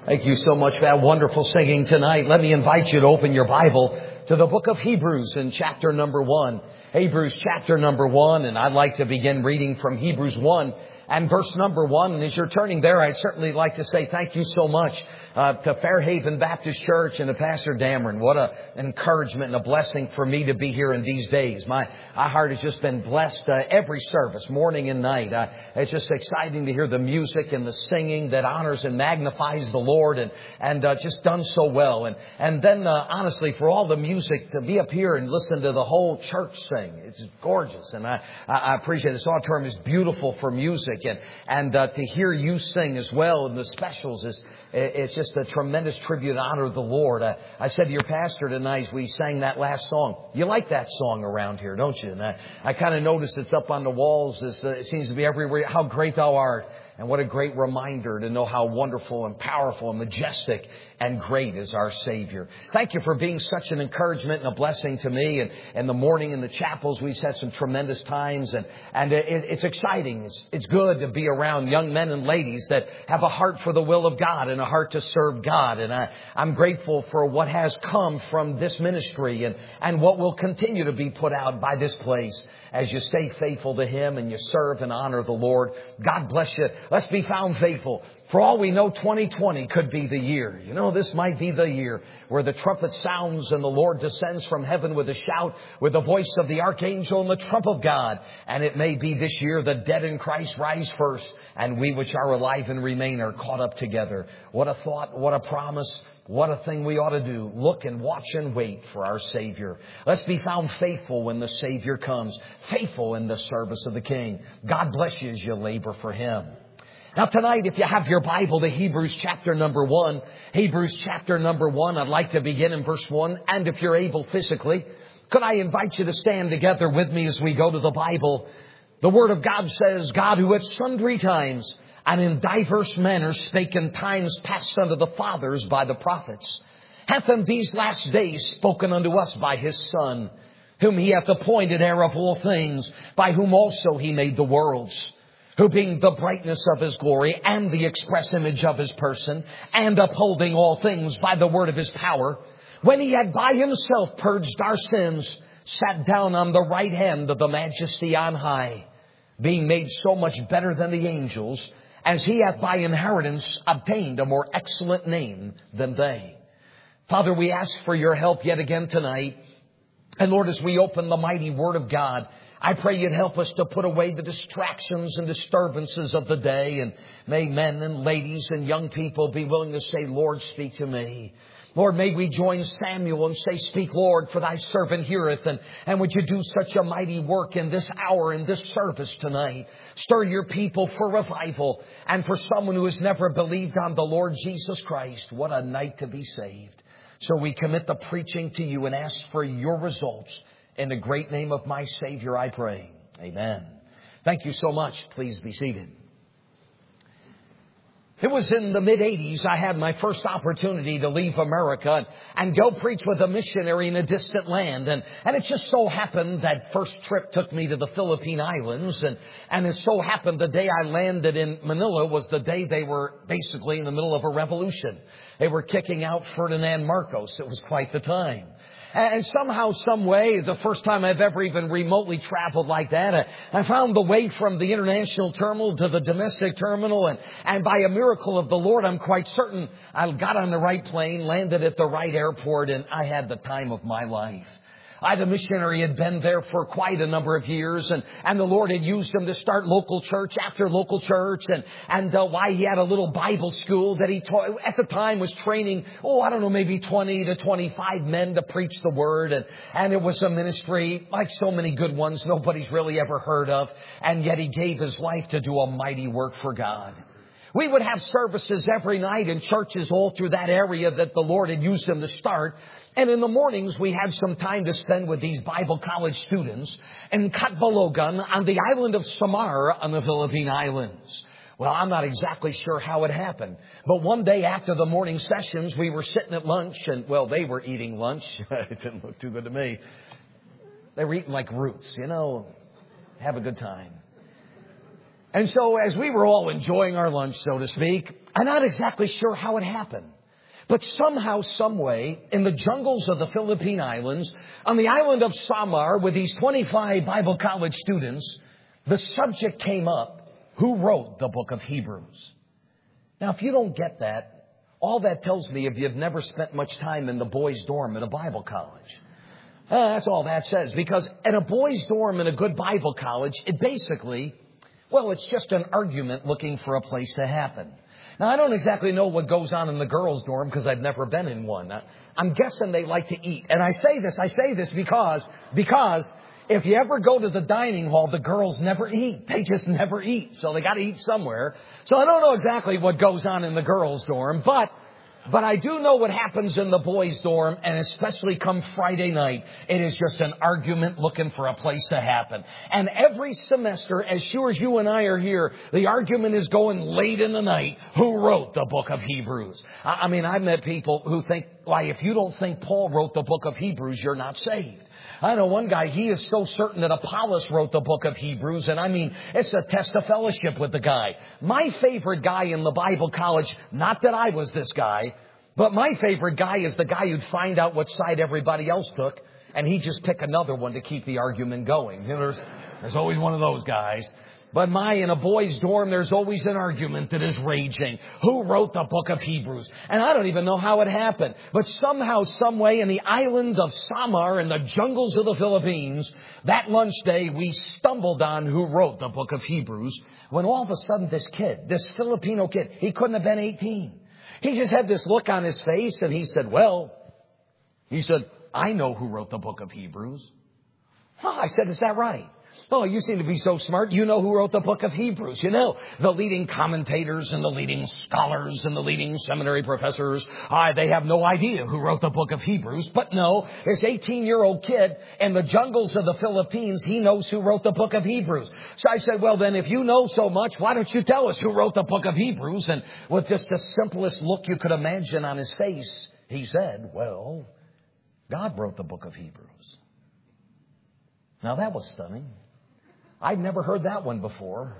Thank you so much for that wonderful singing tonight. Let me invite you to open your Bible to the book of Hebrews in chapter number 1. Hebrews chapter number 1, and I'd like to begin reading from Hebrews 1 and verse number 1. And as you're turning there, I'd certainly like to say thank you so much to Fairhaven Baptist Church and to Pastor Dameron. What an encouragement and a blessing for me to be here in these days. My heart has just been blessed every service, morning and night. It's just exciting to hear the music and the singing that honors and magnifies the Lord and just done so well. And then honestly, for all the music, to be up here and listen to the whole church sing, it's gorgeous. And I appreciate it. This auditorium is beautiful for music and to hear you sing as well in the specials it's just a tremendous tribute and honor of the Lord. I said to your pastor tonight, we sang that last song. You like that song around here, don't you? And I kind of noticed it's up on the walls. It seems to be everywhere. How great thou art. And what a great reminder to know how wonderful and powerful and majestic and great is our Savior. Thank you for being such an encouragement and a blessing to me. And in the morning in the chapels, we've had some tremendous times. And it's exciting. It's good to be around young men and ladies that have a heart for the will of God and a heart to serve God. And I'm grateful for what has come from this ministry and what will continue to be put out by this place as you stay faithful to Him and you serve and honor the Lord. God bless you. Let's be found faithful. For all we know, 2020 could be the year. You know, this might be the year where the trumpet sounds and the Lord descends from heaven with a shout, with the voice of the archangel and the trump of God. And it may be this year the dead in Christ rise first, and we which are alive and remain are caught up together. What a thought, what a promise. What a thing we ought to do. Look and watch and wait for our Savior. Let's be found faithful when the Savior comes. Faithful in the service of the King. God bless you as you labor for Him. Now tonight, if you have your Bible to Hebrews chapter number 1. Hebrews chapter number 1, I'd like to begin in verse 1. And if you're able physically, could I invite you to stand together with me as we go to the Bible? The Word of God says, God who at sundry times and in diverse manners spake in times past unto the fathers by the prophets, hath in these last days spoken unto us by His Son, whom He hath appointed heir of all things, by whom also He made the worlds, who being the brightness of His glory and the express image of His person, and upholding all things by the word of His power, when He had by Himself purged our sins, sat down on the right hand of the Majesty on high, being made so much better than the angels, as He hath by inheritance obtained a more excellent name than they. Father, we ask for your help yet again tonight. And Lord, as we open the mighty Word of God, I pray you'd help us to put away the distractions and disturbances of the day. And may men and ladies and young people be willing to say, Lord, speak to me. Lord, may we join Samuel and say, speak, Lord, for thy servant heareth. And would you do such a mighty work in this hour, in this service tonight? Stir your people for revival. And for someone who has never believed on the Lord Jesus Christ, what a night to be saved. So we commit the preaching to you and ask for your results. In the great name of my Savior, I pray. Amen. Thank you so much. Please be seated. It was in the mid-'80s I had my first opportunity to leave America and go preach with a missionary in a distant land. And it just so happened that first trip took me to the Philippine Islands. And it so happened the day I landed in Manila was the day they were basically in the middle of a revolution. They were kicking out Ferdinand Marcos. It was quite the time. And somehow, some way, the first time I've ever even remotely traveled like that, I found the way from the international terminal to the domestic terminal. And by a miracle of the Lord, I'm quite certain I got on the right plane, landed at the right airport, and I had the time of my life. The missionary had been there for quite a number of years, and the Lord had used him to start local church after local church, and why he had a little Bible school that he taught, at the time was training, maybe 20 to 25 men to preach the word, and it was a ministry like so many good ones nobody's really ever heard of, and yet he gave his life to do a mighty work for God. We would have services every night in churches all through that area that the Lord had used him to start. And in the mornings, we had some time to spend with these Bible college students in Catbalogan on the island of Samar on the Philippine Islands. Well, I'm not exactly sure how it happened. But one day after the morning sessions, we were sitting at lunch and, they were eating lunch. It didn't look too good to me. They were eating like roots, have a good time. And so as we were all enjoying our lunch, so to speak, I'm not exactly sure how it happened. But somehow, some way, in the jungles of the Philippine Islands, on the island of Samar, with these 25 Bible college students, the subject came up, who wrote the book of Hebrews? Now, if you don't get that, all that tells me if you've never spent much time in the boys' dorm at a Bible college. That's all that says. Because at a boys' dorm in a good Bible college, it basically, it's just an argument looking for a place to happen. Now, I don't exactly know what goes on in the girls' dorm because I've never been in one. I'm guessing they like to eat. And I say this because if you ever go to the dining hall, the girls never eat. They just never eat. So they got to eat somewhere. So I don't know exactly what goes on in the girls' dorm, but I do know what happens in the boys' dorm, and especially come Friday night, it is just an argument looking for a place to happen. And every semester, as sure as you and I are here, the argument is going late in the night. Who wrote the book of Hebrews? I mean, I've met people who think, why, if you don't think Paul wrote the book of Hebrews, you're not saved. I know one guy, he is so certain that Apollos wrote the book of Hebrews. And I mean, it's a test of fellowship with the guy. My favorite guy in the Bible college, not that I was this guy, but my favorite guy is the guy who'd find out what side everybody else took, and he'd just pick another one to keep the argument going. You know, there's always one of those guys. But in a boys' dorm, there's always an argument that is raging. Who wrote the book of Hebrews? And I don't even know how it happened. But somehow, some way, in the island of Samar, in the jungles of the Philippines, that lunch day, we stumbled on who wrote the book of Hebrews, when all of a sudden this kid, this Filipino kid, he couldn't have been 18. He just had this look on his face, and he said, I know who wrote the book of Hebrews. I said, is that right? Oh, you seem to be so smart. You know who wrote the book of Hebrews. You know, the leading commentators and the leading scholars and the leading seminary professors, they have no idea who wrote the book of Hebrews. But no, this 18-year-old kid in the jungles of the Philippines, he knows who wrote the book of Hebrews. So I said, well, then, if you know so much, why don't you tell us who wrote the book of Hebrews? And with just the simplest look you could imagine on his face, he said, well, God wrote the book of Hebrews. Now, that was stunning. I'd never heard that one before.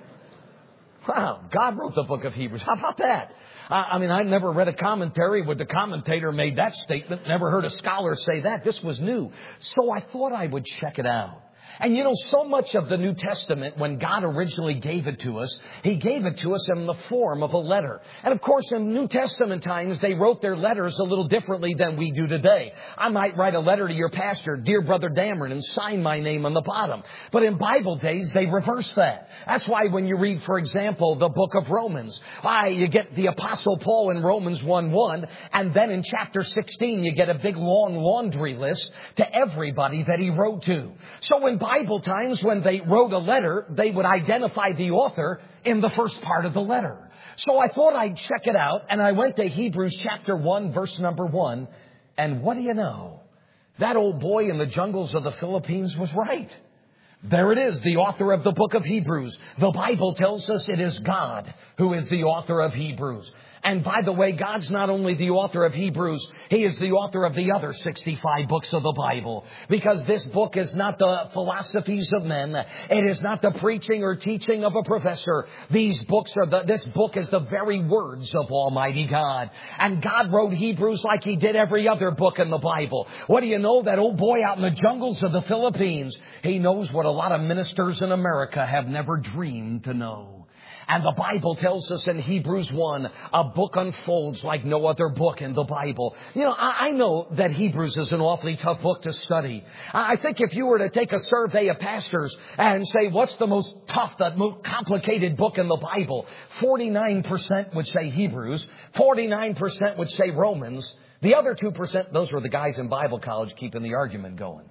Wow, God wrote the book of Hebrews. How about that? I'd never read a commentary where the commentator made that statement. Never heard a scholar say that. This was new. So I thought I would check it out. And you know, so much of the New Testament, when God originally gave it to us, He gave it to us in the form of a letter. And of course, in New Testament times, they wrote their letters a little differently than we do today. I might write a letter to your pastor, Dear Brother Dameron, and sign my name on the bottom. But in Bible days, they reversed that. That's why when you read, for example, the book of Romans, you get the Apostle Paul in Romans 1:1, and then in chapter 16, you get a big long laundry list to everybody that he wrote to. So in Bible times, when they wrote a letter, they would identify the author in the first part of the letter. So I thought I'd check it out, and I went to Hebrews chapter 1, verse number 1. And what do you know? That old boy in the jungles of the Philippines was right. There it is, the author of the book of Hebrews. The Bible tells us it is God who is the author of Hebrews. And by the way, God's not only the author of Hebrews, He is the author of the other 65 books of the Bible. Because this book is not the philosophies of men. It is not the preaching or teaching of a professor. This book is the very words of Almighty God. And God wrote Hebrews like He did every other book in the Bible. What do you know? That old boy out in the jungles of the Philippines, he knows what a lot of ministers in America have never dreamed to know. And the Bible tells us in Hebrews 1, a book unfolds like no other book in the Bible. You know, I know that Hebrews is an awfully tough book to study. I think if you were to take a survey of pastors and say, what's the most tough, the most complicated book in the Bible? 49% would say Hebrews. 49% would say Romans. The other 2%, those were the guys in Bible college keeping the argument going.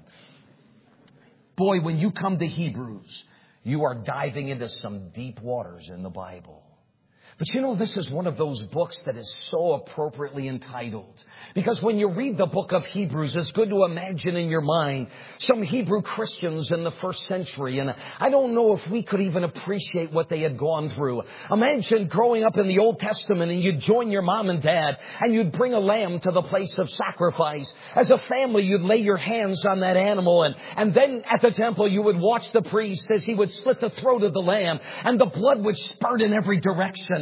Boy, when you come to Hebrews, you are diving into some deep waters in the Bible. But you know, this is one of those books that is so appropriately entitled. Because when you read the book of Hebrews, it's good to imagine in your mind some Hebrew Christians in the first century. And I don't know if we could even appreciate what they had gone through. Imagine growing up in the Old Testament and you'd join your mom and dad and you'd bring a lamb to the place of sacrifice. As a family, you'd lay your hands on that animal. And then at the temple, you would watch the priest as he would slit the throat of the lamb and the blood would spurt in every direction.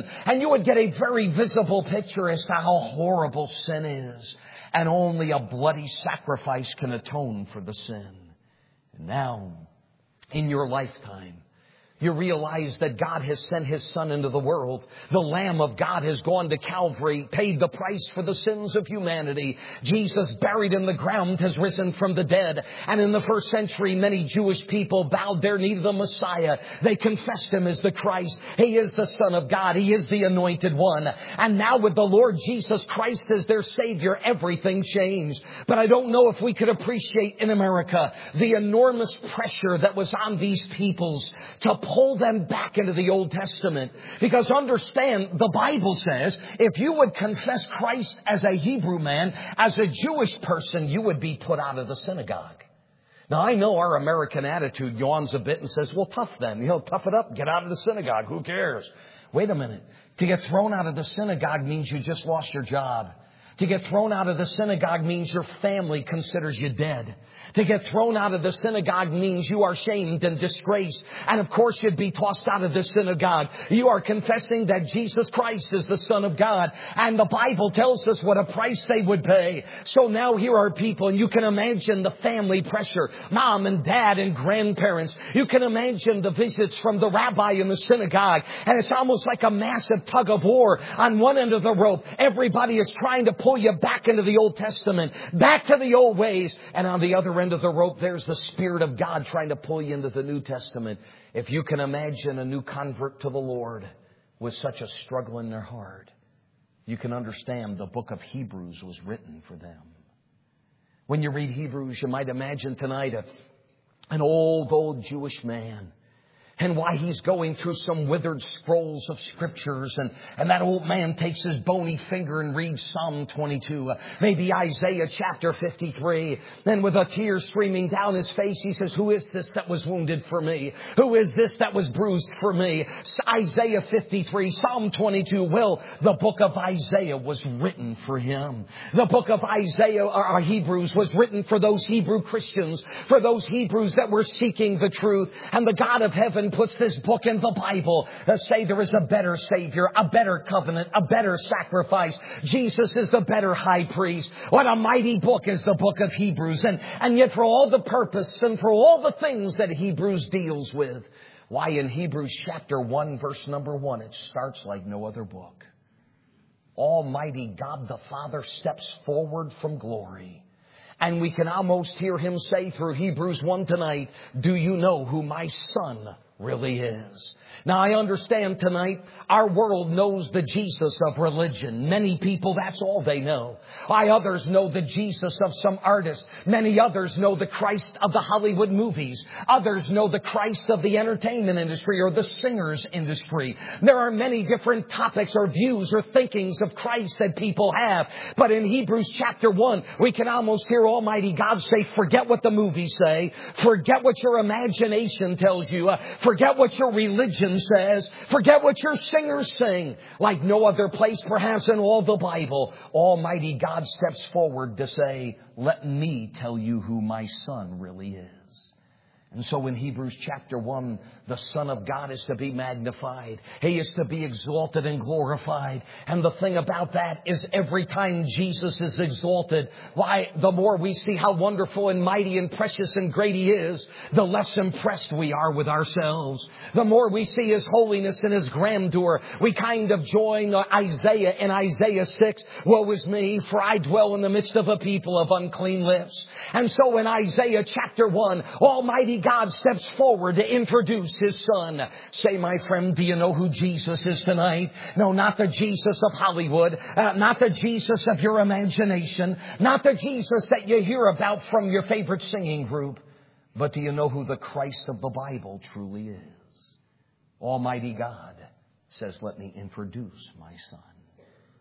and you would get a very visible picture as to how horrible sin is. And only a bloody sacrifice can atone for the sin. And now, in your lifetime, you realize that God has sent His Son into the world. The Lamb of God has gone to Calvary, paid the price for the sins of humanity. Jesus, buried in the ground, has risen from the dead. And in the first century, many Jewish people bowed their knee to the Messiah. They confessed Him as the Christ. He is the Son of God. He is the Anointed One. And now with the Lord Jesus Christ as their Savior, everything changed. But I don't know if we could appreciate in America the enormous pressure that was on these peoples to pull them back into the Old Testament. Because understand, the Bible says, if you would confess Christ as a Hebrew man, as a Jewish person, you would be put out of the synagogue. Now, I know our American attitude yawns a bit and says, well, tough then. Tough it up. Get out of the synagogue. Who cares? Wait a minute. To get thrown out of the synagogue means you just lost your job. To get thrown out of the synagogue means your family considers you dead. To get thrown out of the synagogue means you are shamed and disgraced. And of course you'd be tossed out of the synagogue. You are confessing that Jesus Christ is the Son of God. And the Bible tells us what a price they would pay. So now here are people, and you can imagine the family pressure. Mom and dad and grandparents. You can imagine the visits from the rabbi in the synagogue. And it's almost like a massive tug of war. On one end of the rope, everybody is trying to pull you back into the Old Testament, back to the old ways. And on the other end of the rope, there's the Spirit of God trying to pull you into the New Testament. If you can imagine a new convert to the Lord with such a struggle in their heart, you can understand the book of Hebrews was written for them. When you read Hebrews, you might imagine tonight an old Jewish man, and why he's going through some withered scrolls of scriptures. And that old man takes his bony finger and reads Psalm 22, maybe Isaiah chapter 53. Then with a tear streaming down his face, he says, who is this that was wounded for me? Who is this that was bruised for me? Isaiah 53, Psalm 22. Well, the book of Isaiah was written for him. The book of Isaiah, or Hebrews, was written for those Hebrew Christians, for those Hebrews that were seeking the truth. And the God of heaven puts this book in the Bible that say there is a better Savior, a better covenant, a better sacrifice. Jesus is the better high priest. What a mighty book is the book of Hebrews. And yet for all the purpose and for all the things that Hebrews deals with, why in Hebrews chapter 1 verse number 1, it starts like no other book. Almighty God the Father steps forward from glory. And we can almost hear Him say through Hebrews 1 tonight, do you know who my Son really is? Now, I understand tonight our world knows the Jesus of religion. Many people, that's all they know. Others know the Jesus of some artist. Many others know the Christ of the Hollywood movies. Others know the Christ of the entertainment industry or the singers industry. There are many different topics or views or thinkings of Christ that people have. But in Hebrews chapter 1, we can almost hear Almighty God say, forget what the movies say. Forget what your imagination tells you. Forget what your religion says. Forget what your singers sing. Like no other place perhaps in all the Bible, Almighty God steps forward to say, let me tell you who my Son really is. And so in Hebrews chapter 1, the Son of God is to be magnified. He is to be exalted and glorified. And the thing about that is every time Jesus is exalted, why, the more we see how wonderful and mighty and precious and great He is, the less impressed we are with ourselves. The more we see His holiness and His grandeur, we kind of join Isaiah in Isaiah 6. Woe is me, for I dwell in the midst of a people of unclean lips. And so in Isaiah chapter 1, Almighty God steps forward to introduce His Son. Say, my friend, do you know who Jesus is tonight? No, not the Jesus of Hollywood, not the Jesus of your imagination, not the Jesus that you hear about from your favorite singing group. But do you know who the Christ of the Bible truly is? Almighty God says, let me introduce my Son.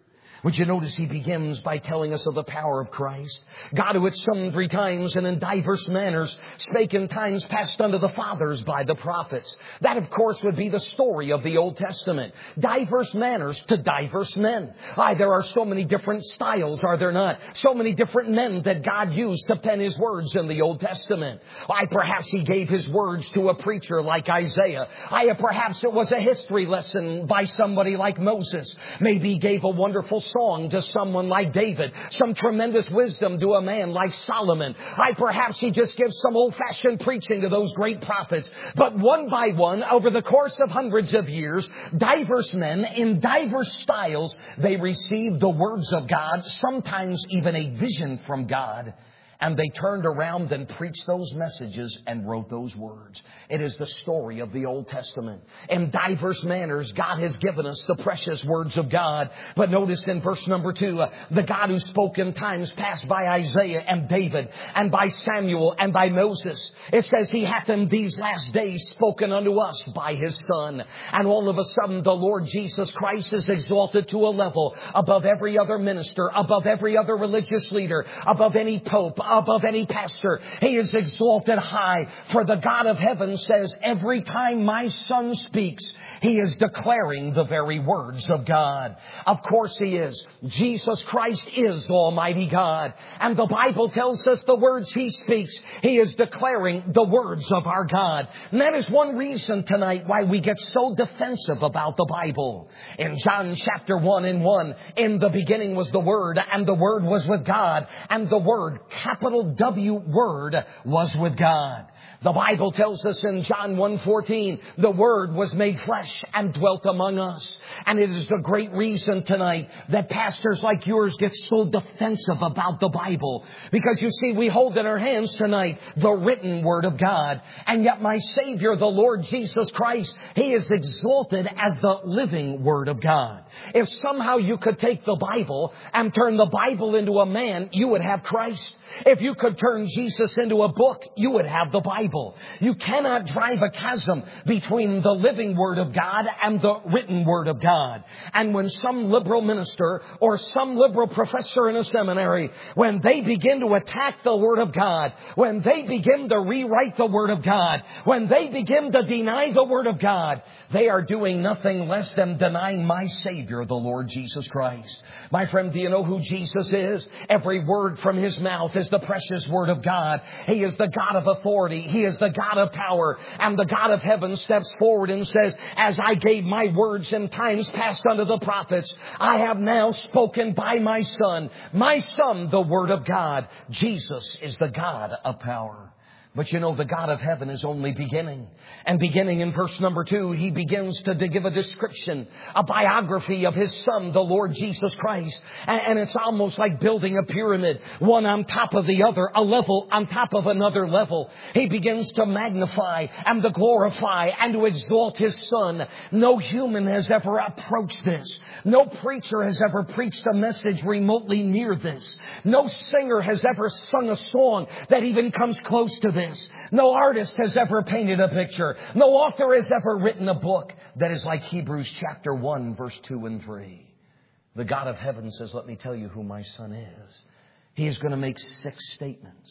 Would you notice he begins by telling us of the power of Christ? God, who at sundry times and in diverse manners spake in times past unto the fathers by the prophets. That, of course, would be the story of the Old Testament. Diverse manners to diverse men. There are so many different styles, are there not? So many different men that God used to pen His words in the Old Testament. Perhaps He gave His words to a preacher like Isaiah. Perhaps it was a history lesson by somebody like Moses. Maybe He gave a wonderful song to someone like David. Some tremendous wisdom to a man like Solomon. Perhaps He just gives some old-fashioned preaching to those great prophets. But one by one, over the course of hundreds of years, diverse men in diverse styles, they received the words of God, sometimes even a vision from God. And they turned around and preached those messages and wrote those words. It is the story of the Old Testament. In diverse manners, God has given us the precious words of God. But notice in verse number 2, the God who spoke in times past by Isaiah and David and by Samuel and by Moses. It says He hath in these last days spoken unto us by His Son. And all of a sudden the Lord Jesus Christ is exalted to a level above every other minister, above every other religious leader, above any pope, above any pastor. He is exalted high. For the God of heaven says, every time my Son speaks, He is declaring the very words of God. Of course He is. Jesus Christ is Almighty God. And the Bible tells us the words He speaks, He is declaring the words of our God. And that is one reason tonight why we get so defensive about the Bible. In John chapter 1:1, in the beginning was the Word, and the Word was with God, and the Word, capital W, Word, was with God. The Bible tells us in John 1:14, the Word was made flesh and dwelt among us. And it is the great reason tonight that pastors like yours get so defensive about the Bible. Because you see, we hold in our hands tonight the written Word of God. And yet my Savior, the Lord Jesus Christ, He is exalted as the living Word of God. If somehow you could take the Bible and turn the Bible into a man, you would have Christ. If you could turn Jesus into a book, you would have the Bible. You cannot drive a chasm between the living Word of God and the written Word of God. And when some liberal minister or some liberal professor in a seminary, when they begin to attack the Word of God, when they begin to rewrite the Word of God, when they begin to deny the Word of God, they are doing nothing less than denying my Savior, the Lord Jesus Christ. My friend, do you know who Jesus is? Every word from His mouth is the precious Word of God. He is the God of authority. He is the God of power. And the God of heaven steps forward and says, as I gave my words in times past unto the prophets, I have now spoken by my Son. My Son, the Word of God. Jesus is the God of power. But you know, the God of heaven is only beginning. And beginning in verse number 2, He begins to give a description, a biography of His Son, the Lord Jesus Christ. And it's almost like building a pyramid, one on top of the other, a level on top of another level. He begins to magnify and to glorify and to exalt His Son. No human has ever approached this. No preacher has ever preached a message remotely near this. No singer has ever sung a song that even comes close to this. No artist has ever painted a picture. No author has ever written a book that is like Hebrews chapter 1, verse 2 and 3. The God of heaven says, let me tell you who my Son is. He is going to make 6 statements.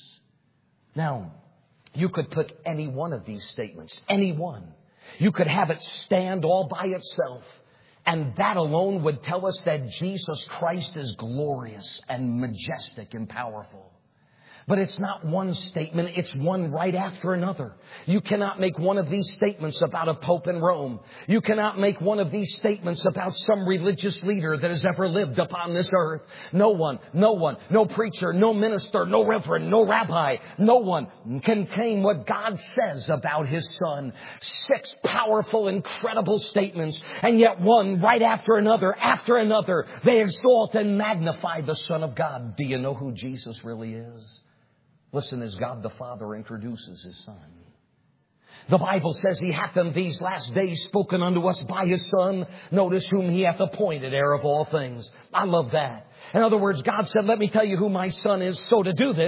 Now, you could put any one of these statements, any one. You could have it stand all by itself. And that alone would tell us that Jesus Christ is glorious and majestic and powerful. But it's not one statement, it's one right after another. You cannot make one of these statements about a pope in Rome. You cannot make one of these statements about some religious leader that has ever lived upon this earth. No one, no preacher, no minister, no reverend, no rabbi, no one can claim what God says about His Son. 6 powerful, incredible statements, and yet one right after another, they exalt and magnify the Son of God. Do you know who Jesus really is? Listen as God the Father introduces His Son. The Bible says He hath in these last days spoken unto us by His Son. Notice whom He hath appointed heir of all things. I love that. In other words, God said, let me tell you who my Son is. So to do this,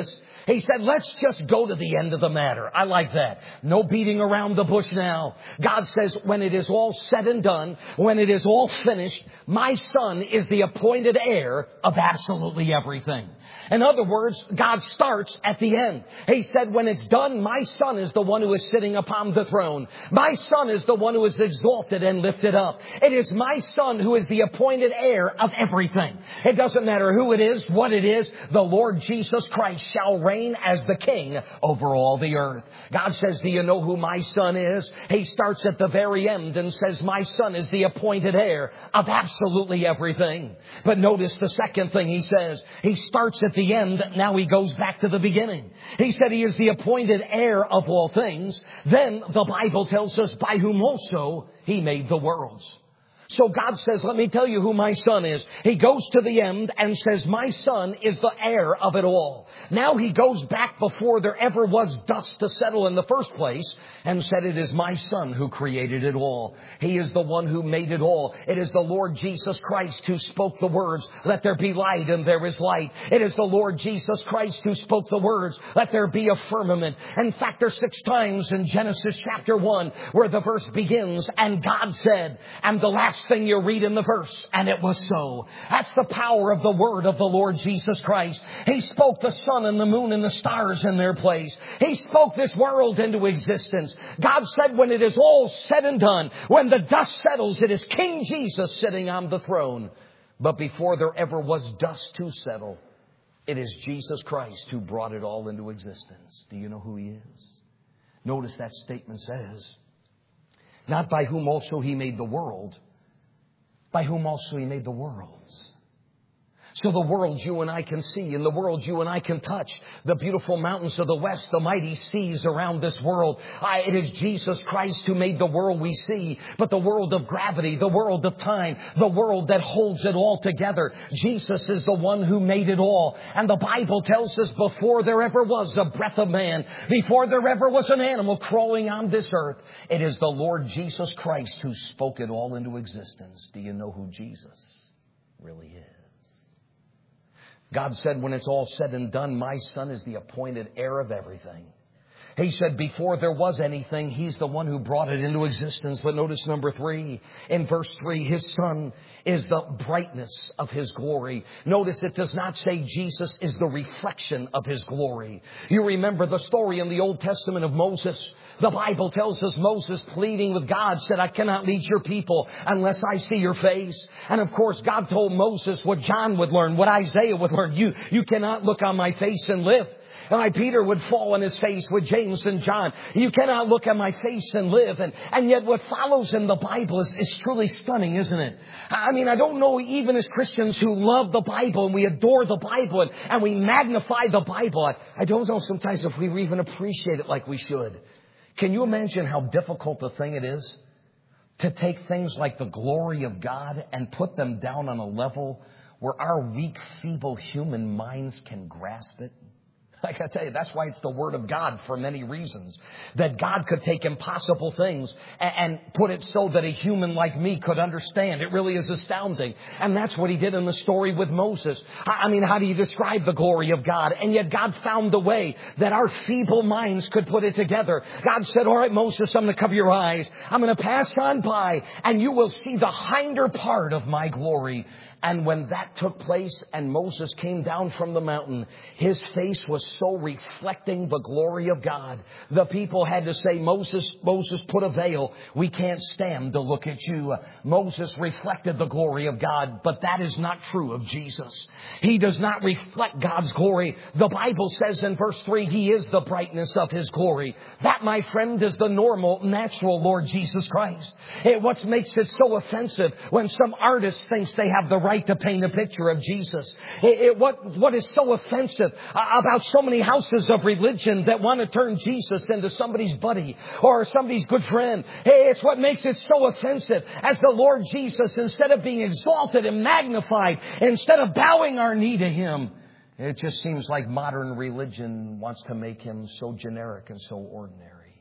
He said, let's just go to the end of the matter. I like that. No beating around the bush now. God says, when it is all said and done, when it is all finished, my Son is the appointed heir of absolutely everything. In other words, God starts at the end. He said, when it's done, my Son is the one who is sitting upon the throne. My Son is the one who is exalted and lifted up. It is my Son who is the appointed heir of everything. It doesn't matter who it is, what it is. The Lord Jesus Christ shall reign as the King over all the earth. God says, do you know who my Son is? He starts at the very end and says, my Son is the appointed heir of absolutely everything. But notice the second thing he says. He starts at the end. Now he goes back to the beginning. He said he is the appointed heir of all things. Then the Bible tells us by whom also he made the worlds. So God says, let me tell you who my Son is. He goes to the end and says, my Son is the heir of it all. Now he goes back before there ever was dust to settle in the first place and said, it is my Son who created it all. He is the one who made it all. It is the Lord Jesus Christ who spoke the words, let there be light, and there is light. It is the Lord Jesus Christ who spoke the words, let there be a firmament. In fact, there's 6 times in Genesis chapter 1 where the verse begins, and God said, and the last thing you read in the verse, and it was so. That's the power of the word of the Lord Jesus Christ. He spoke the sun and the moon and the stars in their place. He spoke this world into existence. God said, when it is all said and done, when the dust settles, it is King Jesus sitting on the throne. But before there ever was dust to settle, it is Jesus Christ who brought it all into existence. Do you know who he is? Notice that statement says, not by whom also he made the world, by whom also he made the worlds. So the world you and I can see, and the world you and I can touch, the beautiful mountains of the west, the mighty seas around this world. It is Jesus Christ who made the world we see, but the world of gravity, the world of time, the world that holds it all together. Jesus is the one who made it all. And the Bible tells us before there ever was a breath of man, before there ever was an animal crawling on this earth, it is the Lord Jesus Christ who spoke it all into existence. Do you know who Jesus really is? God said, when it's all said and done, my Son is the appointed heir of everything. He said before there was anything, he's the one who brought it into existence. But notice number 3, in verse 3, his Son is the brightness of his glory. Notice it does not say Jesus is the reflection of his glory. You remember the story in the Old Testament of Moses. The Bible tells us Moses, pleading with God, said, I cannot lead your people unless I see your face. And of course, God told Moses what John would learn, what Isaiah would learn. You cannot look on my face and live. And like Peter would fall on his face with James and John. You cannot look at my face and live. And yet what follows in the Bible is truly stunning, isn't it? I mean, I don't know, even as Christians who love the Bible and we adore the Bible and we magnify the Bible, I don't know sometimes if we even appreciate it like we should. Can you imagine how difficult a thing it is to take things like the glory of God and put them down on a level where our weak, feeble human minds can grasp it? Like I tell you, that's why it's the Word of God for many reasons. That God could take impossible things and put it so that a human like me could understand. It really is astounding. And that's what he did in the story with Moses. I mean, how do you describe the glory of God? And yet God found the way that our feeble minds could put it together. God said, all right, Moses, I'm going to cover your eyes. I'm going to pass on by and you will see the hinder part of my glory. And when that took place and Moses came down from the mountain, his face was so reflecting the glory of God. The people had to say, Moses, put a veil. We can't stand to look at you. Moses reflected the glory of God, but that is not true of Jesus. He does not reflect God's glory. The Bible says in verse 3, he is the brightness of his glory. That, my friend, is the normal, natural Lord Jesus Christ. What makes it so offensive when some artist thinks they have the right to paint a picture of Jesus. What is so offensive about so many houses of religion that want to turn Jesus into somebody's buddy or somebody's good friend? It's what makes it so offensive as the Lord Jesus, instead of being exalted and magnified, instead of bowing our knee to him, it just seems like modern religion wants to make him so generic and so ordinary.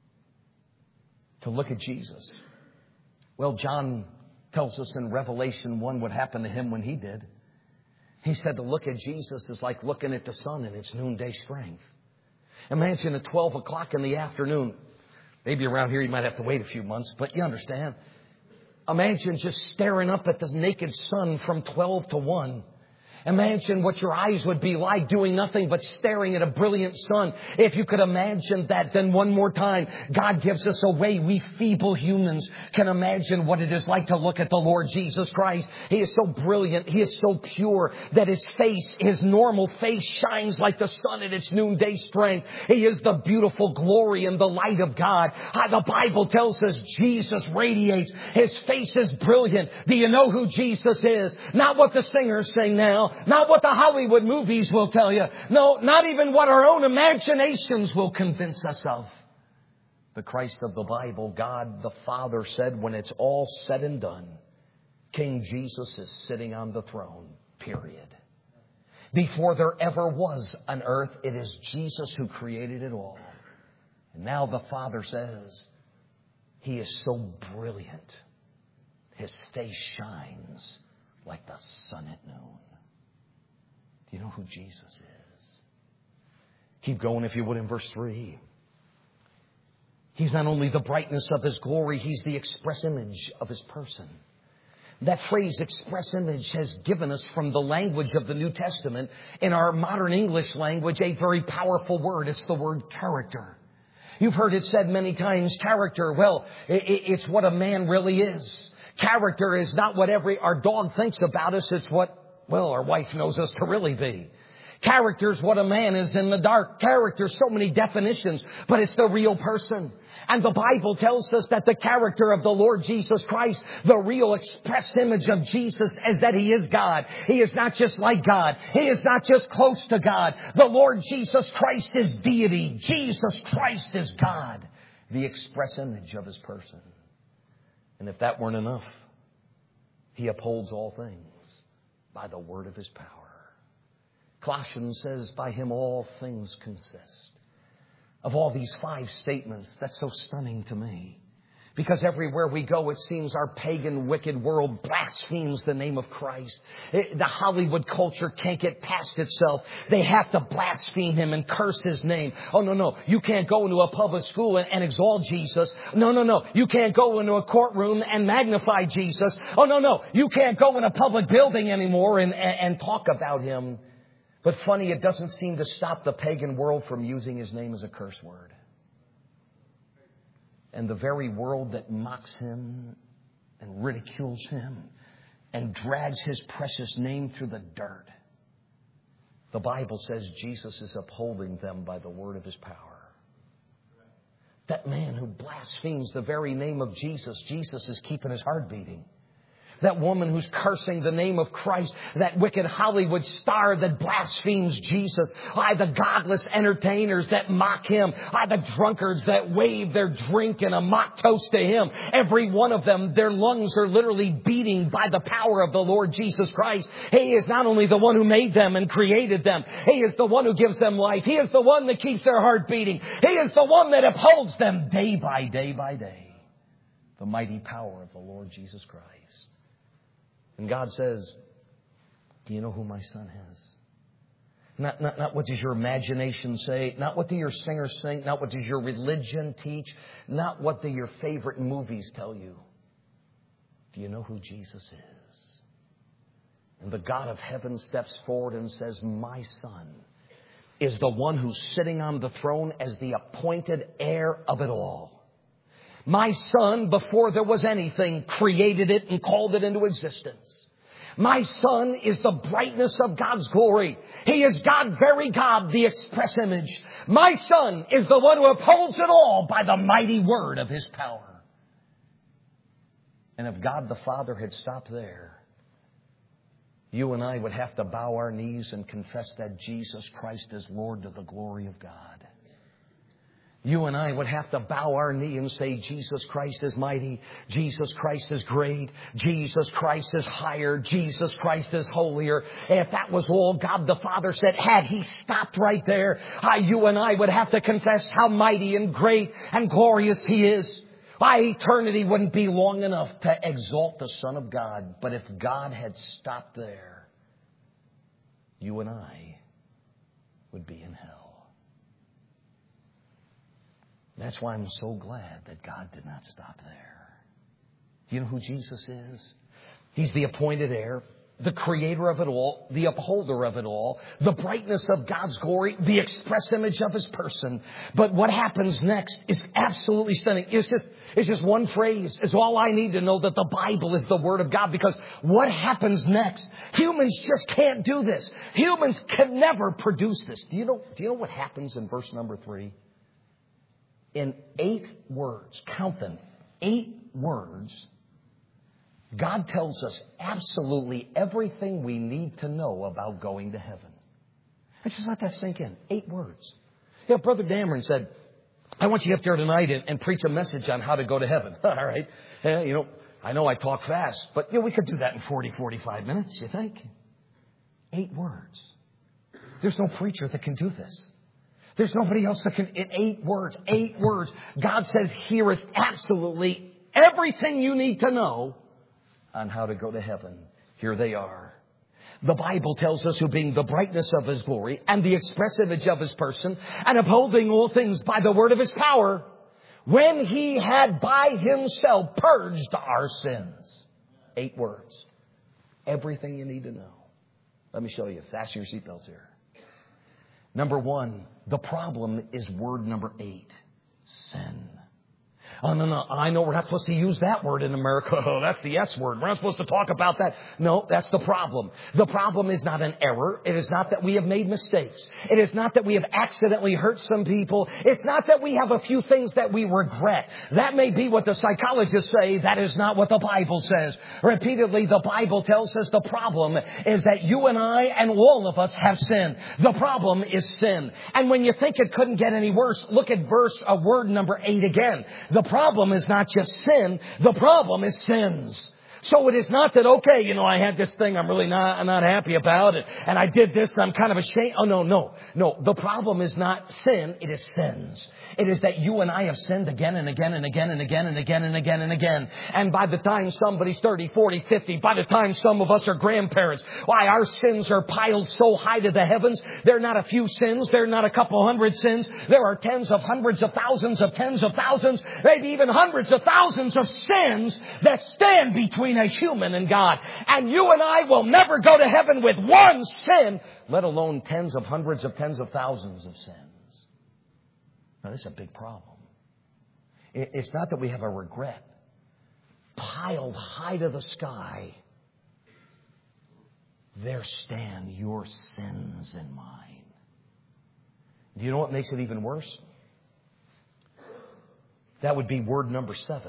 To look at Jesus. Well, John tells us in Revelation 1 what happened to him when he did. He said to look at Jesus is like looking at the sun in its noonday strength. Imagine at 12 o'clock in the afternoon. Maybe around here you might have to wait a few months, but you understand. Imagine just staring up at the naked sun from 12 to 1. Imagine what your eyes would be like doing nothing but staring at a brilliant sun. If you could imagine that, then one more time, God gives us a way we feeble humans can imagine what it is like to look at the Lord Jesus Christ. He is so brilliant. He is so pure that His face, His normal face, shines like the sun at its noonday strength. He is the beautiful glory and the light of God. The Bible tells us Jesus radiates. His face is brilliant. Do you know who Jesus is? Not what the singers sing now. Not what the Hollywood movies will tell you. No, not even what our own imaginations will convince us of. The Christ of the Bible, God the Father said, when it's all said and done, King Jesus is sitting on the throne, period. Before there ever was an earth, it is Jesus who created it all. And now the Father says, He is so brilliant. His face shines like the sun at noon. Do you know who Jesus is? Keep going if you would in verse 3. He's not only the brightness of His glory, He's the express image of His person. That phrase, express image, has given us from the language of the New Testament, in our modern English language, a very powerful word. It's the word character. You've heard it said many times, character, well, it's what a man really is. Character is not what our dog thinks about us. It's what, well, our wife knows us to really be. Character's what a man is in the dark. Character, so many definitions, but it's the real person. And the Bible tells us that the character of the Lord Jesus Christ, the real express image of Jesus, is that He is God. He is not just like God. He is not just close to God. The Lord Jesus Christ is deity. Jesus Christ is God, the express image of His person. And if that weren't enough, He upholds all things by the word of His power. Colossians says, by Him all things consist. Of all these 5 statements, that's so stunning to me. Because everywhere we go, it seems our pagan, wicked world blasphemes the name of Christ. The Hollywood culture can't get past itself. They have to blaspheme Him and curse His name. Oh, no. You can't go into a public school and exalt Jesus. No. You can't go into a courtroom and magnify Jesus. Oh, no. You can't go in a public building anymore and talk about Him. But funny, it doesn't seem to stop the pagan world from using His name as a curse word. And the very world that mocks Him and ridicules Him and drags His precious name through the dirt, the Bible says Jesus is upholding them by the word of His power. That man who blasphemes the very name of Jesus, Jesus is keeping his heart beating. That woman who's cursing the name of Christ, that wicked Hollywood star that blasphemes Jesus, the godless entertainers that mock Him, the drunkards that wave their drink in a mock toast to Him. Every one of them, their lungs are literally beating by the power of the Lord Jesus Christ. He is not only the one who made them and created them, He is the one who gives them life. He is the one that keeps their heart beating. He is the one that upholds them day by day by day. The mighty power of the Lord Jesus Christ. And God says, do you know who my Son is? Not what does your imagination say, not what do your singers sing, not what does your religion teach, not what do your favorite movies tell you. Do you know who Jesus is? And the God of heaven steps forward and says, my Son is the one who's sitting on the throne as the appointed heir of it all. My Son, before there was anything, created it and called it into existence. My Son is the brightness of God's glory. He is God, very God, the express image. My Son is the one who upholds it all by the mighty word of His power. And if God the Father had stopped there, you and I would have to bow our knees and confess that Jesus Christ is Lord to the glory of God. You and I would have to bow our knee and say, Jesus Christ is mighty. Jesus Christ is great. Jesus Christ is higher. Jesus Christ is holier. If that was all God the Father said, had He stopped right there, you and I would have to confess how mighty and great and glorious He is. Eternity wouldn't be long enough to exalt the Son of God. But if God had stopped there, you and I would be in hell. That's why I'm so glad that God did not stop there. Do you know who Jesus is? He's the appointed heir, the creator of it all, the upholder of it all, the brightness of God's glory, the express image of His person. But what happens next is absolutely stunning. It's just one phrase. It's all I need to know that the Bible is the Word of God. Because what happens next? Humans just can't do this. Humans can never produce this. Do you know what happens in verse number 3? In 8 words, count them, 8 words, God tells us absolutely everything we need to know about going to heaven. Let's just let that sink in. 8 words. You know, Brother Dameron said, I want you up there tonight and preach a message on how to go to heaven. All right. I know I talk fast, but we could do that in 40, 45 minutes, you think? 8 words. There's no preacher that can do this. There's nobody else that can. In 8 words, 8 words. God says, here is absolutely everything you need to know on how to go to heaven. Here they are. The Bible tells us, who being the brightness of His glory and the express image of His person, and upholding all things by the word of His power, when He had by Himself purged our sins. 8 words. Everything you need to know. Let me show you. Fasten your seatbelts here. Number 1, the problem is word number 8. Sin. Oh, no. I know we're not supposed to use that word in America. Oh, that's the S word. We're not supposed to talk about that. No, that's the problem. The problem is not an error. It is not that we have made mistakes. It is not that we have accidentally hurt some people. It's not that we have a few things that we regret. That may be what the psychologists say. That is not what the Bible says. Repeatedly, the Bible tells us the problem is that you and I and all of us have sinned. The problem is sin. And when you think it couldn't get any worse, look at word number 8 again. The problem is not just sin. The problem is sins. So it is not that, okay, I had this thing I'm really not happy about it, and I did this and I'm kind of ashamed. Oh, no. The problem is not sin. It is sins. It is that you and I have sinned again and again and again and again and again and again and again. And by the time somebody's 30, 40, 50, by the time some of us are grandparents, why, our sins are piled so high to the heavens. They're not a few sins. They're not a couple hundred sins. There are tens of hundreds of thousands of tens of thousands, maybe even hundreds of thousands of sins that stand between a human and God. And you and I will never go to heaven with one sin, let alone tens of hundreds of tens of thousands of sins. Now, this is a big problem. It's not that we have a regret piled high to the sky. There stand your sins and mine. Do you know what makes it even worse? That would be word number 7.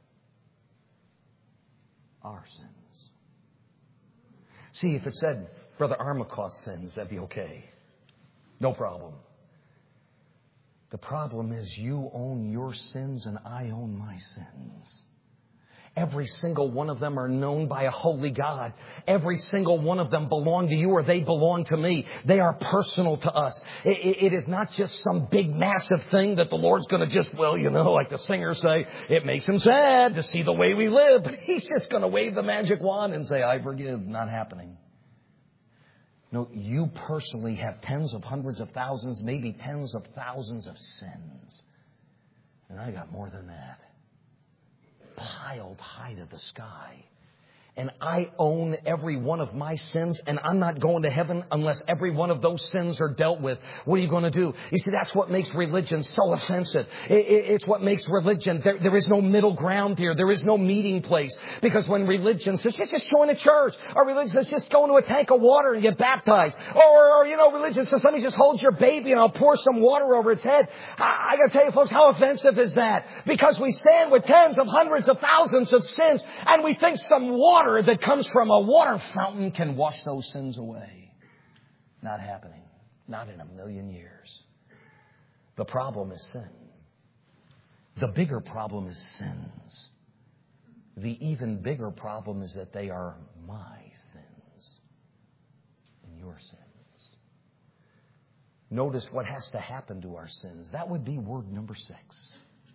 Our sins. See, if it said Brother Armacost sins, that'd be okay. No problem. The problem is you own your sins and I own my sins. Every single one of them are known by a holy God. Every single one of them belong to you, or they belong to me. They are personal to us. It is not just some big massive thing that the Lord's going to just, like the singers say, it makes Him sad to see the way we live. But He's just going to wave the magic wand and say, I forgive. Not happening. No, you personally have tens of hundreds of thousands, maybe tens of thousands of sins. And I got more than that. Piled high to the sky. And I own every one of my sins, and I'm not going to heaven unless every one of those sins are dealt with. What are you going to do? You see, that's what makes religion so offensive. It's what makes religion. There is no middle ground here. There is no meeting place. Because when religion says, just join a church, or religion says, just go into a tank of water and get baptized, or religion says, let me just hold your baby and I'll pour some water over its head. I got to tell you, folks, how offensive is that? Because we stand with tens of hundreds of thousands of sins, and we think some water that comes from a water fountain can wash those sins away. Not happening. Not in a million years. The problem is sin. The bigger problem is sins. The even bigger problem is that they are my sins and your sins. Notice what has to happen to our sins. That would be word number 6.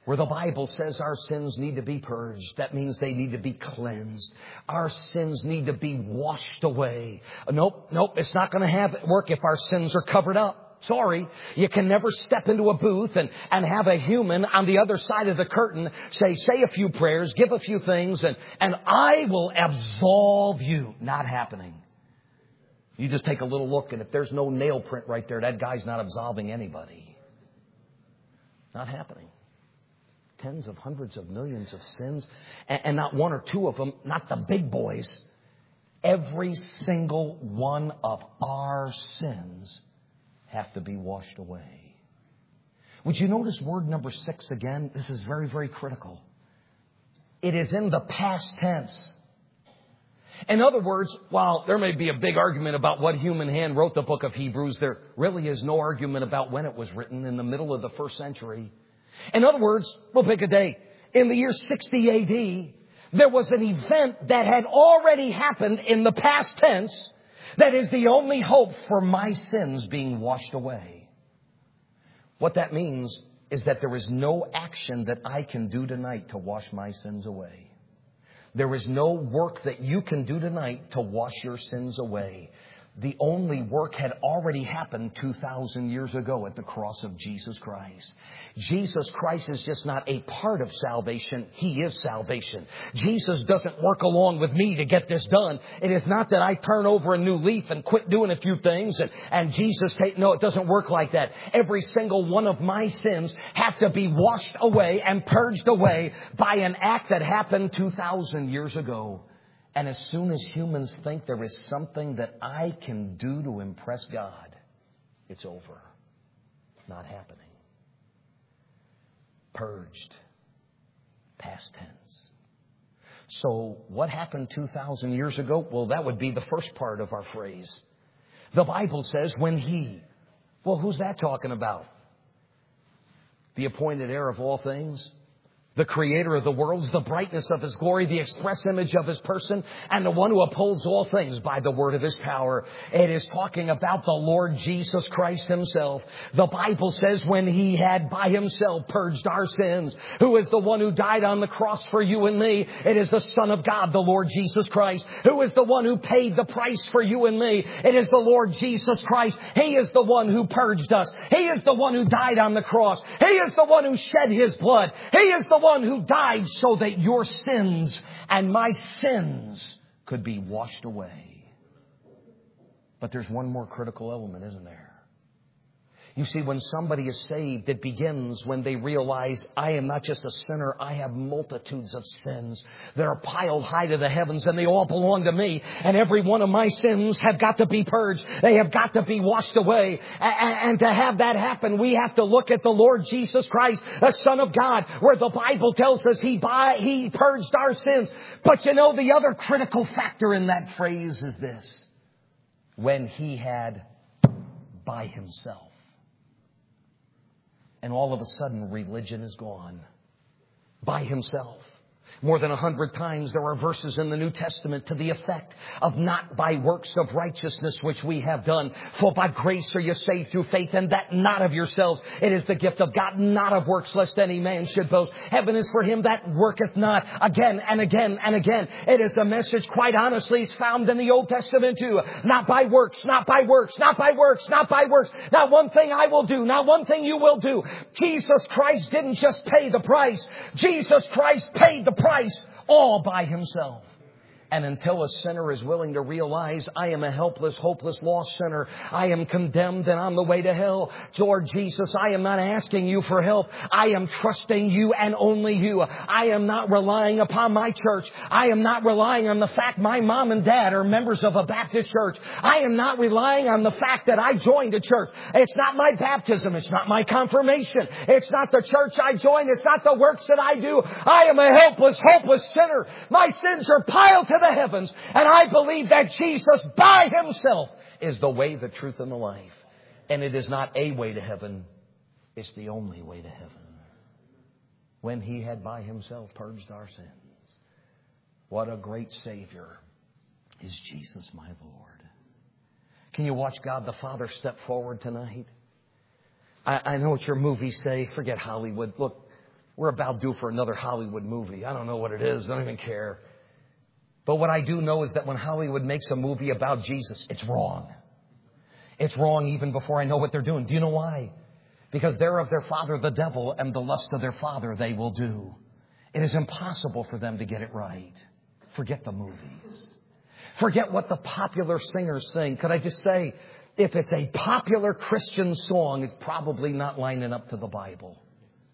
where the Bible says our sins need to be purged. That means they need to be cleansed. Our sins need to be washed away. Nope, it's not going to work if our sins are covered up. Sorry, you can never step into a booth and have a human on the other side of the curtain say a few prayers, give a few things, and I will absolve you. Not happening. You just take a little look, and if there's no nail print right there, that guy's not absolving anybody. Not happening. Tens of hundreds of millions of sins, and not one or two of them, not the big boys. Every single one of our sins have to be washed away. Would you notice word number 6 again? This is very, very critical. It is in the past tense. In other words, while there may be a big argument about what human hand wrote the book of Hebrews, there really is no argument about when it was written, in the middle of the first century. In other words, we'll pick a date. In the year 60 A.D., there was an event that had already happened in the past tense that is the only hope for my sins being washed away. What that means is that there is no action that I can do tonight to wash my sins away. There is no work that you can do tonight to wash your sins away. The only work had already happened 2,000 years ago at the cross of Jesus Christ. Jesus Christ is just not a part of salvation. He is salvation. Jesus doesn't work along with me to get this done. It is not that I turn over a new leaf and quit doing a few things and Jesus take. No, it doesn't work like that. Every single one of my sins have to be washed away and purged away by an act that happened 2,000 years ago. And as soon as humans think there is something that I can do to impress God, it's over. Not happening. Purged. Past tense. So what happened 2,000 years ago? Well, that would be the first part of our phrase. The Bible says when He. Well, who's that talking about? The appointed heir of all things? The creator of the worlds, the brightness of His glory, the express image of His person, and the one who upholds all things by the word of His power. It is talking about the Lord Jesus Christ Himself. The Bible says when He had by Himself purged our sins, who is the one who died on the cross for you and me. It is the Son of God, the Lord Jesus Christ, who is the one who paid the price for you and me. It is the Lord Jesus Christ. He is the one who purged us. He is the one who died on the cross. He is the one who shed His blood. He is the one who died so that your sins and my sins could be washed away. But there's one more critical element, isn't there? You see, when somebody is saved, it begins when they realize I am not just a sinner. I have multitudes of sins that are piled high to the heavens, and they all belong to me. And every one of my sins have got to be purged. They have got to be washed away. And to have that happen, we have to look at the Lord Jesus Christ, the Son of God, where the Bible tells us He purged our sins. But you know, the other critical factor in that phrase is this: when He had by Himself. And all of a sudden, religion is gone. By Himself. More than 100 times there are verses in the New Testament to the effect of not by works of righteousness which we have done. For by grace are you saved through faith, and that not of yourselves. It is the gift of God, not of works, lest any man should boast. Heaven is for him that worketh not. Again and again and again. It is a message, quite honestly, it's found in the Old Testament too. Not by works, not by works, not by works, not by works. Not one thing I will do, not one thing you will do. Jesus Christ didn't just pay the price. Jesus Christ paid the price all by Himself. And until a sinner is willing to realize I am a helpless, hopeless, lost sinner, I am condemned and on the way to hell, Lord Jesus, I am not asking you for help. I am trusting you and only you. I am not relying upon my church. I am not relying on the fact my mom and dad are members of a Baptist church. I am not relying on the fact that I joined a church. It's not my baptism. It's not my confirmation. It's not the church I joined. It's not the works that I do. I am a helpless, hopeless sinner. My sins are piled to the heavens, and I believe that Jesus by Himself is the way, the truth, and the life. And it is not a way to heaven. It's the only way to heaven. When He had by Himself purged our sins. What a great Savior is Jesus, my Lord. Can you watch God the Father step forward tonight? I know what your movies say. Forget Hollywood. Look, We're about due for another Hollywood movie. I don't know what it is. I don't even care. But what I do know is that when Hollywood makes a movie about Jesus, it's wrong. It's wrong even before I know what they're doing. Do you know why? Because they're of their father, the devil, and the lust of their father they will do. It is impossible for them to get it right. Forget the movies. Forget what the popular singers sing. Could I just say, if it's a popular Christian song, it's probably not lining up to the Bible.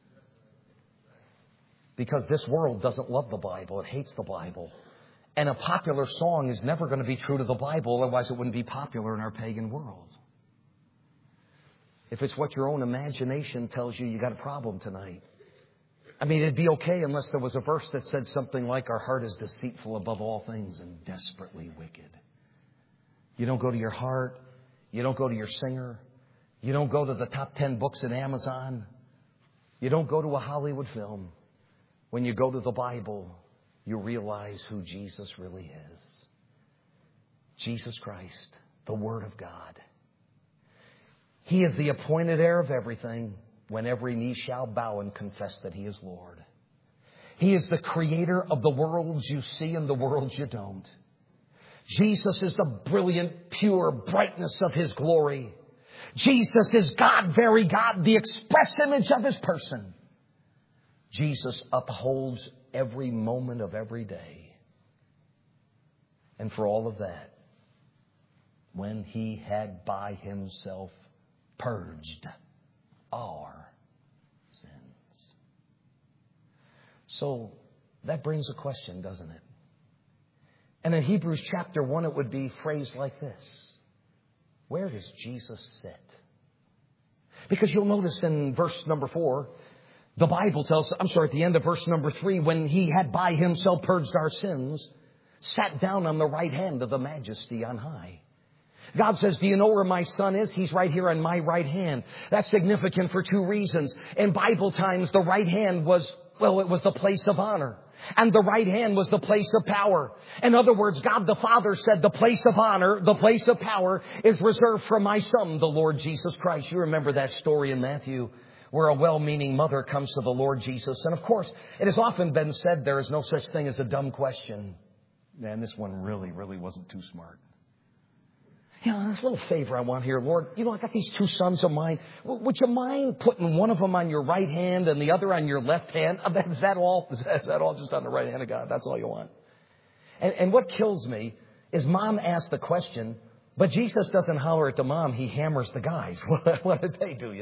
Because this world doesn't love the Bible. It hates the Bible. And a popular song is never going to be true to the Bible. Otherwise, it wouldn't be popular in our pagan world. If it's what your own imagination tells you, you got a problem tonight. I mean, it'd be okay unless there was a verse that said something like, our heart is deceitful above all things and desperately wicked. You don't go to your heart. You don't go to your singer. You don't go to the top 10 books in Amazon. You don't go to a Hollywood film. When you go to the Bible, you realize who Jesus really is. Jesus Christ, the Word of God. He is the appointed heir of everything, when every knee shall bow and confess that He is Lord. He is the creator of the worlds you see and the worlds you don't. Jesus is the brilliant, pure brightness of His glory. Jesus is God, very God, the express image of His person. Jesus upholds every moment of every day. And for all of that, when He had by Himself purged our sins. So that brings a question, doesn't it? And in Hebrews chapter 1, it would be phrased like this. Where does Jesus sit? Because you'll notice in verse number 4, the Bible tells, at the end of verse number 3, when He had by Himself purged our sins, sat down on the right hand of the Majesty on high. God says, do you know where my Son is? He's right here on my right hand. That's significant for two reasons. In Bible times, the right hand was, it was the place of honor. And the right hand was the place of power. In other words, God the Father said the place of honor, the place of power is reserved for my Son, the Lord Jesus Christ. You remember that story in Matthew where a well-meaning mother comes to the Lord Jesus. And of course, it has often been said there is no such thing as a dumb question. Man, this one really wasn't too smart. This little favor I want here, Lord. I got these two sons of mine. Would you mind putting one of them on your right hand and the other on your left hand? Is that all? Is that all just on the right hand of God? That's all you want? And what kills me is Mom asked the question, but Jesus doesn't holler at the mom. He hammers the guys. What did they do,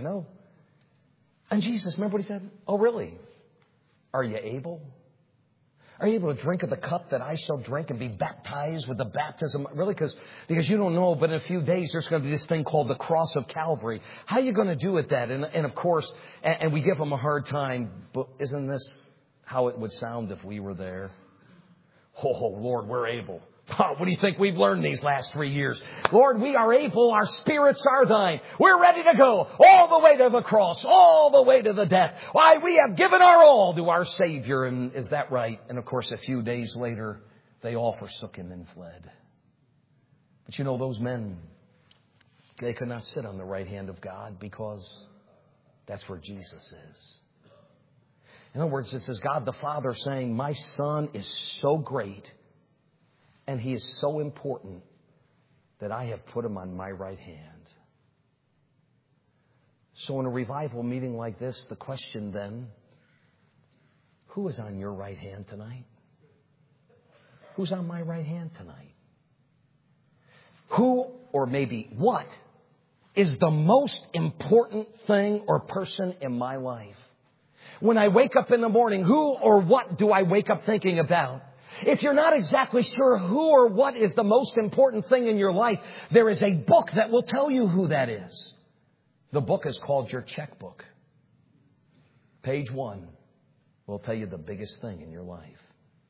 And Jesus, remember what He said? Oh, really? Are you able? Are you able to drink of the cup that I shall drink and be baptized with the baptism? Really? Because you don't know, but in a few days there's going to be this thing called the cross of Calvary. How are you going to do with that? And of course, and we give them a hard time, but isn't this how it would sound if we were there? Oh, Lord, we're able. What do you think we've learned these last 3 years? Lord, we are able. Our spirits are thine. We're ready to go all the way to the cross, all the way to the death. Why, we have given our all to our Savior. And is that right? And of course, a few days later, they all forsook Him and fled. But those men, they could not sit on the right hand of God because that's where Jesus is. In other words, it says God the Father saying, my Son is so great and He is so important that I have put Him on my right hand. So in a revival meeting like this, the question then, who is on your right hand tonight? Who's on my right hand tonight? Who, or maybe what, is the most important thing or person in my life? When I wake up in the morning, who or what do I wake up thinking about? If you're not exactly sure who or what is the most important thing in your life, there is a book that will tell you who that is. The book is called your checkbook. Page 1 will tell you the biggest thing in your life.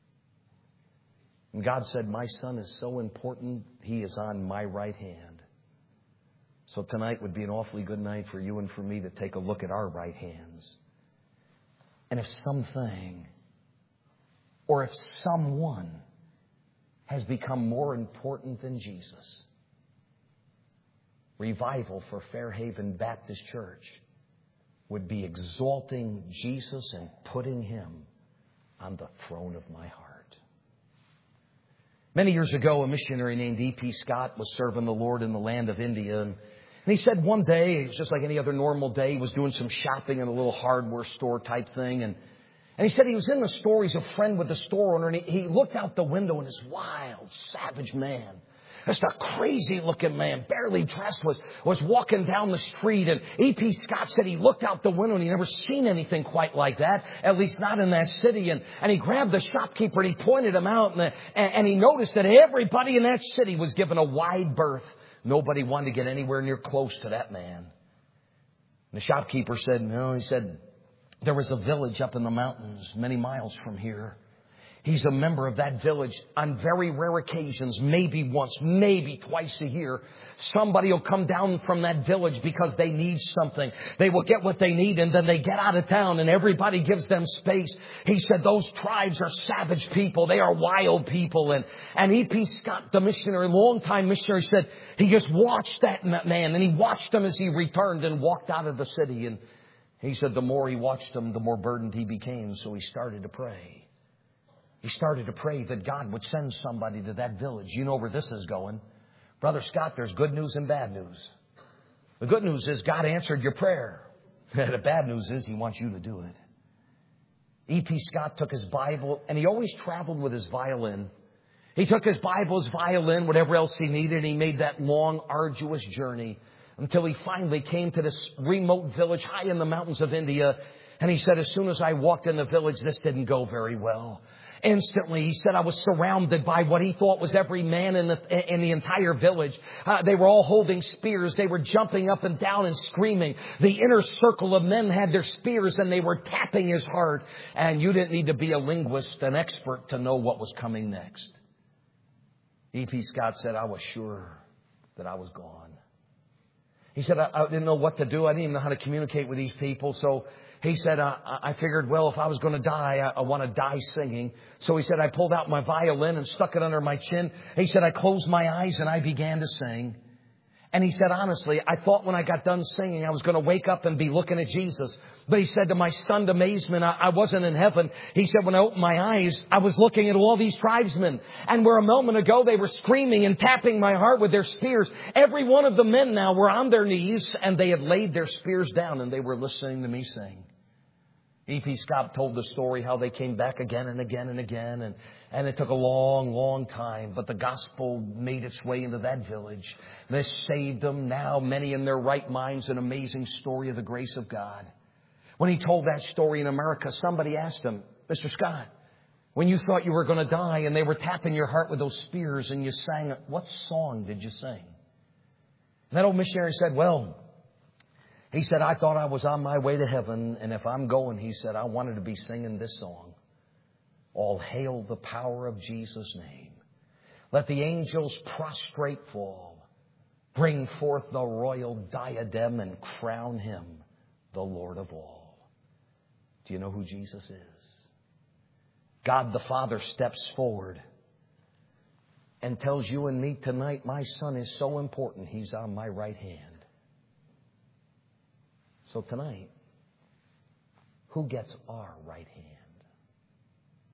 And God said, my Son is so important, He is on my right hand. So tonight would be an awfully good night for you and for me to take a look at our right hands. And if something or if someone has become more important than Jesus, revival for Fairhaven Baptist Church would be exalting Jesus and putting Him on the throne of my heart. Many years ago, a missionary named E.P. Scott was serving the Lord in the land of India. And he said one day, it was just like any other normal day, he was doing some shopping in a little hardware store type thing. And he said he was in the store. He's a friend with the store owner. And he looked out the window, and this wild, savage man, just a crazy looking man, barely dressed, was walking down the street. And E.P. Scott said he looked out the window and he never seen anything quite like that, at least not in that city. And he grabbed the shopkeeper and he pointed him out. And he noticed that everybody in that city was given a wide berth. Nobody wanted to get anywhere near close to that man. And the shopkeeper said, no, he said, there was a village up in the mountains many miles from here. He's a member of that village. On very rare occasions, maybe once, maybe twice a year, somebody will come down from that village because they need something. They will get what they need, and then they get out of town and everybody gives them space. He said those tribes are savage people. They are wild people. And E.P. Scott, the missionary, longtime missionary, said he just watched that man, and he watched him as he returned and walked out of the city. And he said the more he watched him, the more burdened he became. So he started to pray. He started to pray that God would send somebody to that village. You know where this is going. Brother Scott, there's good news and bad news. The good news is God answered your prayer. The bad news is He wants you to do it. E.P. Scott took his Bible, and he always traveled with his violin. He took his Bible, his violin, whatever else he needed, and he made that long, arduous journey until he finally came to this remote village high in the mountains of India. And he said, as soon as I walked in the village, this didn't go very well. Instantly, he said, I was surrounded by what he thought was every man in the entire village. They were all holding spears. They were jumping up and down and screaming. The inner circle of men had their spears, and they were tapping his heart. And you didn't need to be a linguist, an expert, to know what was coming next. E.P. Scott said, I was sure that I was gone. He said, I didn't know what to do. I didn't even know how to communicate with these people. So he said, I figured, well, if I was going to die, I want to die singing. So he said, I pulled out my violin and stuck it under my chin. He said, I closed my eyes and I began to sing. And he said, honestly, I thought when I got done singing, I was going to wake up and be looking at Jesus. But he said, to my stunned amazement, I wasn't in heaven. He said, when I opened my eyes, I was looking at all these tribesmen. And where a moment ago they were screaming and tapping my heart with their spears, every one of the men now were on their knees, and they had laid their spears down, and they were listening to me sing. E.P. Scott told the story how they came back again and again and again. And it took a long, long time. But the gospel made its way into that village. This saved them. Now many in their right minds. An amazing story of the grace of God. When he told that story in America, somebody asked him, Mr. Scott, when you thought you were going to die and they were tapping your heart with those spears and you sang, what song did you sing? And that old missionary said, well, he said, I thought I was on my way to heaven, and if I'm going, he said, I wanted to be singing this song. All hail the power of Jesus' name. Let the angels prostrate fall. Bring forth the royal diadem and crown Him the Lord of all. Do you know who Jesus is? God the Father steps forward and tells you and me tonight, my son is so important, He's on my right hand. So tonight, who gets our right hand?